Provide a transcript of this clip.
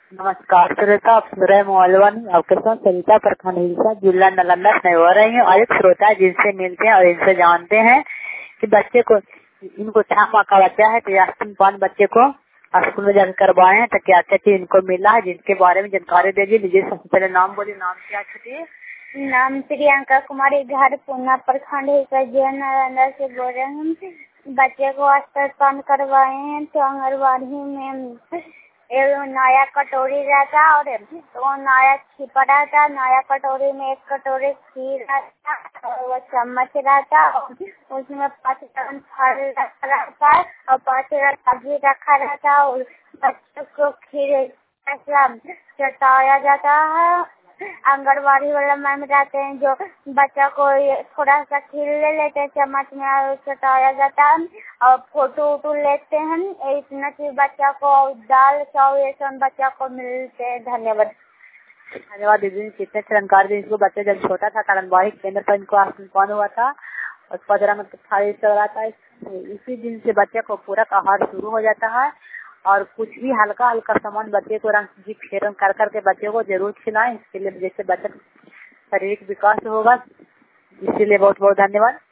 नमस्कार श्रोता, आप सुन रहे मोहल्लवानी आपके साथ सरिता प्रखंड हिलसा जिला नालंदा से हो रही है। और एक श्रोता जिनसे मिलते हैं और इनसे जानते हैं कि बच्चे को इनको 6 माह का बच्चा है तो यह स्तनपान बच्चे को स्कूल में जाकर करवाए हैं तो क्या क्या चीज इनको मिला है जिनके बारे में जानकारी दीजिए। लीजिए सबसे पहले नाम बोलिए, नाम क्या छुट्टी? नाम प्रियंका कुमारी, घर पूना प्रखंड हिलसा जिला नालंदा से बोल रहे हैं। बच्चे को स्तनपान करवाए हैं तो आंगनबाड़ी में एक नया कटोरी रहता और वो नया छिपा रहता। नया कटोरी में 1 कटोरी खीर रहता और वो चम्मच रहता और उसमें 5 ग्राम फल रखा रहता है और 5 ग्राम सब्जी रखा रहता और बच्चों को खीर चटाया जाता है। आंगनबाड़ी वाला मैम रहते हैं जो बच्चा को थोड़ा सा खीर ले लेते हैं, चम्मच में और चटाया जाता है और फोटो लेते हैं। इतना चीज बच्चा को दाल चावल ये सब बच्चा को मिलते हैं। धन्यवाद। धन्यवाद दीदी। कितने जानकारी दी। इसको बच्चे जब छोटा था आंगनबाड़ी केंद्र पर इनको स्तनपान हुआ था और 15 में थाली चल रहा था। इसी दिन से बच्चे को पूरक आहार शुरू हो जाता है और कुछ भी हल्का हल्का सामान बच्चे को रंग जी फेरन कर करके बच्चे को जरूर खिलाएं। इसके लिए जैसे बच्चे शारीरिक विकास होगा। इसीलिए बहुत बहुत धन्यवाद।